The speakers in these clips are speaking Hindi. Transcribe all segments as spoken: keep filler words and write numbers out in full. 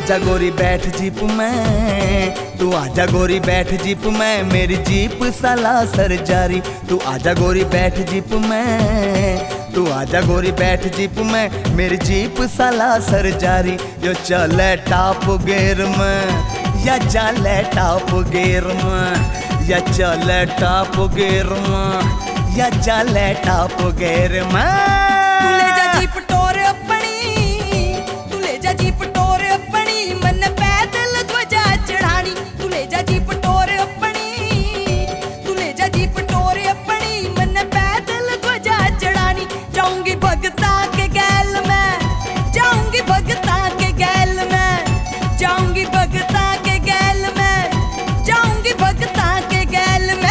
आजा गोरी बैठ जीप में, तू आजा गोरी बैठ जीप में, मेरी जीप साला सर जारी। तू आजा गोरी बैठ जीप में, तू आजा गोरी बैठ जीप में, मेरी जीप साला सर जारी। जो चले टॉप गियर में या चले टॉप गियर में, या चले टॉप गियर में, या चले टॉप गियर में। तू ले जा जीप टोर अपनी, तू ले जा जीप टोर अपनी, मन पैदल ध्वजा चढ़ानी। तू ले जा जीप टोर अपनी, तू ले जा जीप टोर अपनी, मन पैदल ध्वजा चढ़ानी। जाऊंगी भगता के गैल में, जाऊंगी भगता के गैल में, जाऊंगी भगता के गैल में, जाऊंगी भगता के गैल में।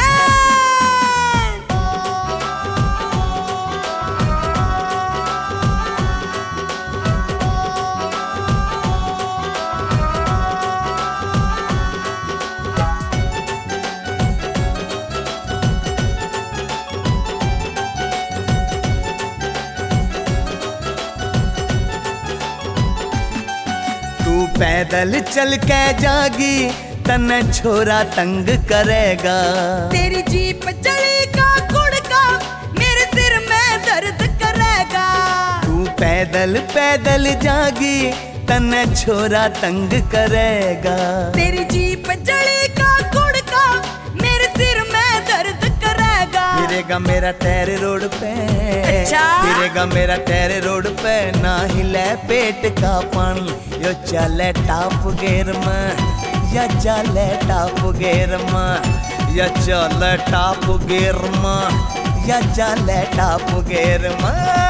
तू पैदल चल के जागी, तन्ने छोरा तंग करेगा। तेरी जीप चली का गुड़का, मेरे सिर में दर्द करेगा। तू पैदल पैदल जागी, तन्ने छोरा तंग करेगा। तेरी जीप चली का गुड़का, मेरे सिर में दर्द करेगा। फिरेगा मेरा टायर रोड पे, अच्छा? फिरेगा मेरा टायर रोड पे, ना हिले पेट का पानी। यो चले टॉप गियर में, या चले टॉप गियर में, या चले टॉप गियर में, या चले टॉप गियर में।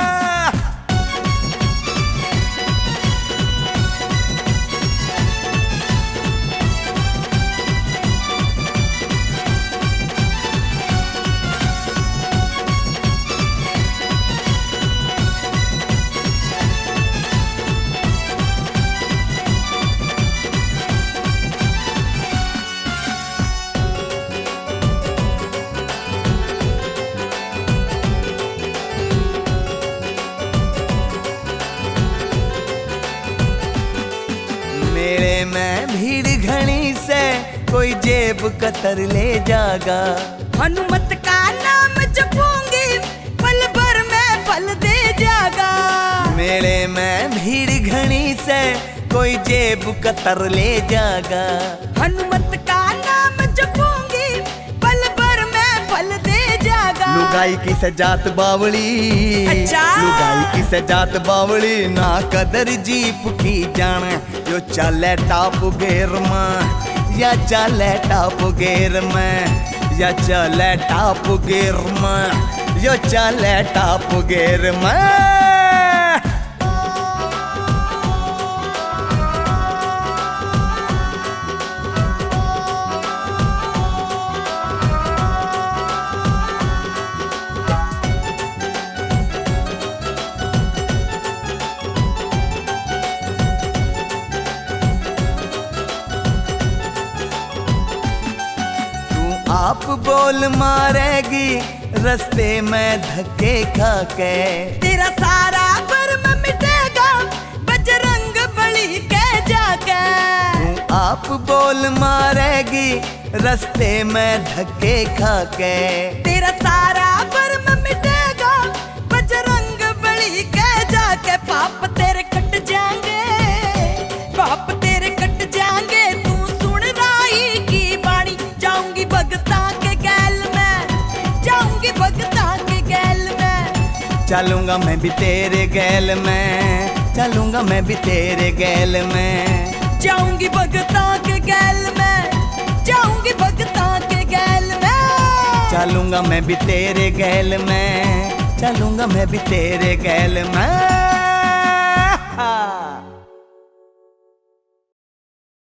मेरे में भीड़ घनी से, कोई जेब कतर ले जागा। हनुमत का नाम जपूंगी, पल भर में फल दे जागा। मेरे में भीड़ घनी से, कोई जेब कतर ले जागा। हनुमत का नाम जपूंगी, पल भर में फल दे जागा। लुगाई की सजात बावली, अच्छा? लुगाई की सजात बावली, ना कदर जीप की जाने। जो चले टॉप गियर में, या चले टॉप गियर में, या चले टॉप गियर में, यो चले टॉप गियर में। आप बोल मारेगी रस्ते में धक्के खा के। तेरा सारा भरम मिटेगा, बजरंग बली के जाके। आप बोल मारेगी रस्ते में धक्के खा के। तेरा सारा भरम मिटेगा, बजरंग बली के जाके। पाप तेरे कट जाएंगे, पाप तेरे कट जाएंगे, तू सुन राही की बाणी। जाऊंगी भगता के गैल में, जाऊंगी भगता के गैल में। चलूंगा मैं भी तेरे गैल में, चलूंगा मैं भी तेरे गैल में। जाऊंगी भगता के गैल में, जाऊंगी भगता के गैल में। चलूंगा मैं भी तेरे गैल में, चलूंगा मैं भी तेरे गैल में।